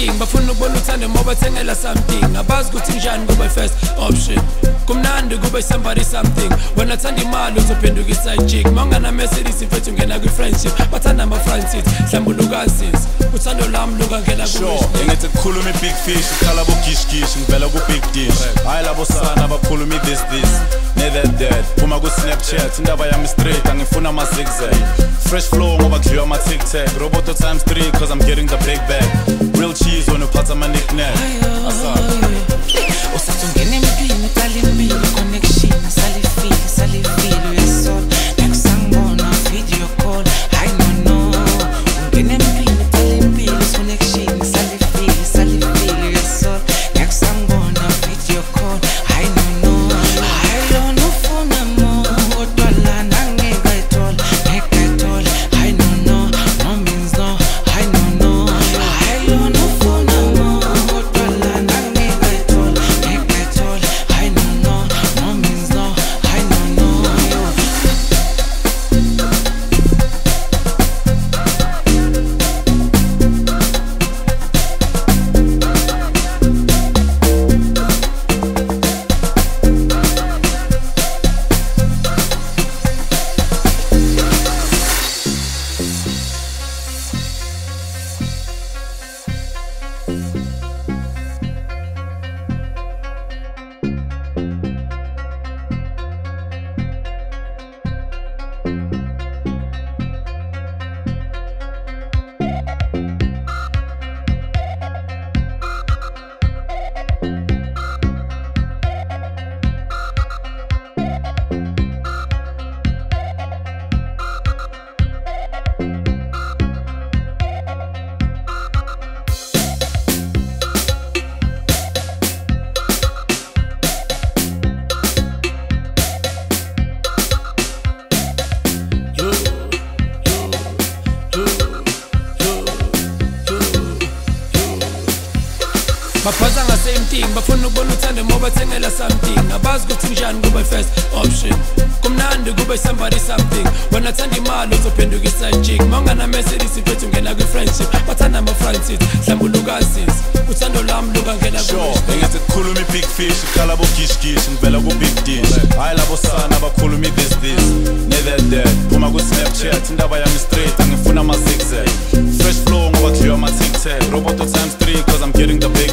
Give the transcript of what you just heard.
thing bafuna ukubona uthando ngoba thengela something abazi ukuthi njani kube first option kumnandi kube somebody something wena thanda imali uzophenduka iside chick mangana Mercedes mfethu ngena kwi friendship bathanda ama front seat hlambulukasis uthando lami lukangena ku ngithi kukhuluma big fish ukhala bo gish gish ngivela ku big dish hayi labo sana abakhuluma this never dead uma ku Snapchat indaba yami straight angifuna ama zigzag fresh flow ngoba kudliwa ama TikTok roboto times 3 cause I'm getting the big bag real cheese when uphatha ama nickname asana usatungena empini talimbili connection salifile uyasona nakusangibona video call I no ungena empini talimbili connection salifile uyasona nakusangibona video call I no ufuna mo kodwa la nangekayithola I no means no I no ufuna mo kodwa la nangekayithola I no means no I no baphaza nga same thing bafuna ukubona uthando ngoba thengela something abazi ukuthi njani kube first option kumnandi kube somebody something wena thanda imali uzophenduka iside chick mangana Mercedes mfethu ngena kwi friendship bathanda ama front seat hlambulukasis uthando lami lukangena ku ngithi kukhuluma big fish ukhala bo gish gish ngivela ku big dish hayi labo sana abakhuluma this never dead uma ku Snapchat indaba yami straight angifuna ama zigzag fresh flow ngoba kudliwa ama TikTok roboto times 3 cause I'm getting the big